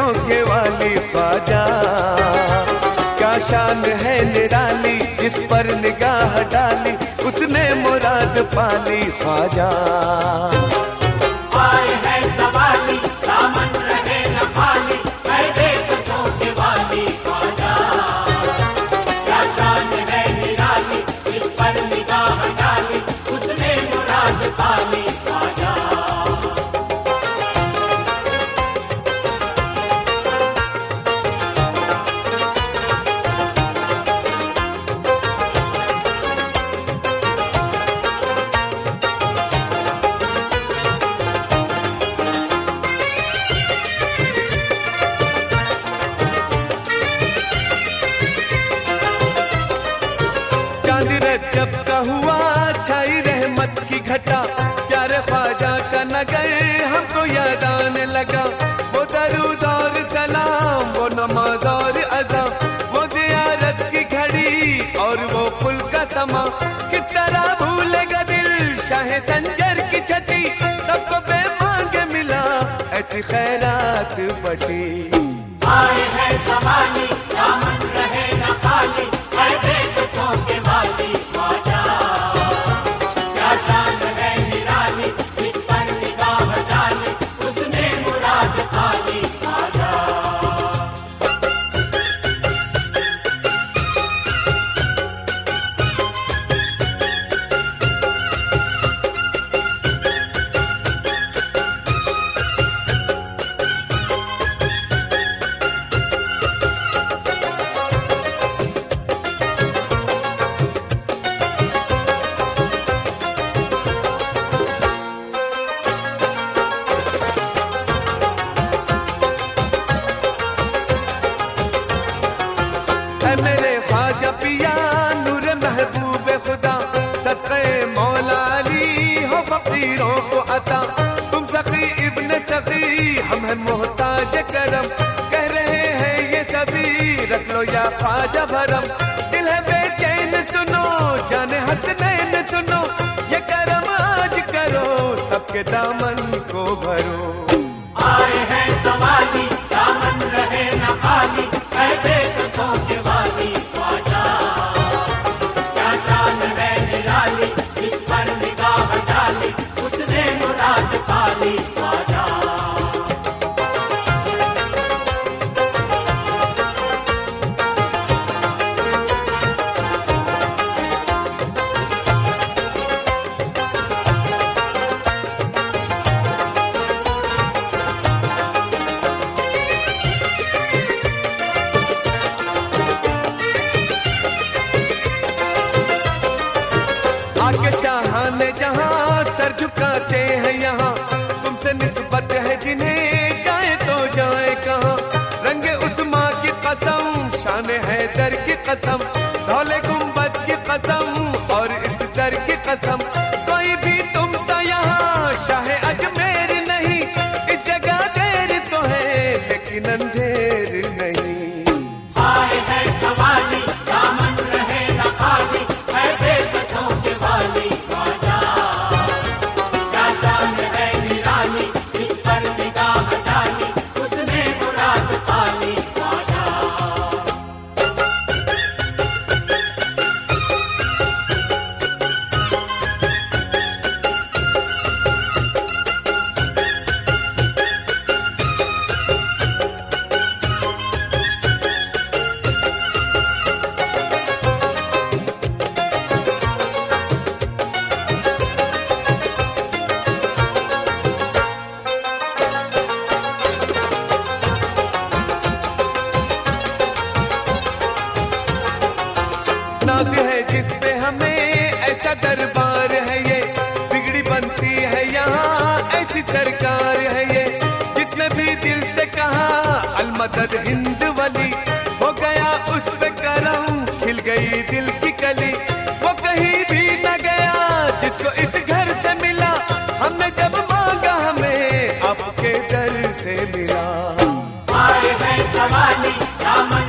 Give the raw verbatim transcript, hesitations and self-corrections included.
धोखे वाली ख्वाजा, क्या शान है निराली जिस पर निगाह डाली उसने मुराद पाली ख्वाजा। आए है सवाली दामन रहे न खाली, मैं देख धोखे वाली ख्वाजा, क्या शान है निराली जिस पर निगाह डाली उसने मुराद पाली ख्वाजा। जब का हुआ छाई रहमत की घटा, प्यारे ख्वाजा का नगर हमको याद आने लगा। वो दरूद और सलाम, वो नमाज और अज़ा, वो ज़ियारत की घड़ी और वो फुल का समा, किस तरह भूलेगा दिल शाह संजर की छठी, सबको बेमांगे मिला ऐसी खैरात बटी। आए है सवाली दामन रहे न खाली, मैं देख धोखे वाली ख्वाजा, क्या शान है निराली जिस पर निगाह डाली उसने मुराद पाली ख्वाजा। मेरे ख्वाजा पिया नूर महबूब खुदा, सदक़े मौला अली हो फकीरों को अता। तुम सखी इब्न सखी हम हैं मोहताज करम, कह रहे हैं ये सभी रख लो या ख्वाजा भरम। दिल है बेचैन सुनो जाने हसनैन सुनो, ये करम आज करो सबके दामन को भरो। आए हैं सवाली दामन रहे न खाली, मैं देख धोखे वाली ख्वाजा, क्या शान है निराली जिस पर निगाह डाली उसने मुराद पाली ख्वाजा। आके शाहान जहां सर झुकाते हैं यहाँ, तुमसे निस्बत है जिन्हें जाए तो जाए कहाँ। रंगे उस्मा की कसम शान है दर की कसम, धौले गुंबद की कसम और इस दर की कसम। कोई भी तुमसा यहाँ शाह अजमेर नहीं, इस जगह देर तो है लेकिन अंधेर नहीं। आए है सवाली दामन रहे न खाली, मैं देख धोखे वाली ख्वाजा, क्या शान है निराली जिस पर निगाह डाली उसने मुराद पाली ख्वाजा। नाज है जिस पे हमें ऐसा दरबार है ये, बिगड़ी बनती है यहाँ ऐसी सरकार है ये। जिसने भी दिल से कहा अलमदद हिंद वली, हो गया उस पे करम खिल गई दिल की कली। वो कहीं भी न गया जिसको इस घर से मिला, हमने जब मांगा हमें आपके दर से मिला। आए हैं सवाली दामन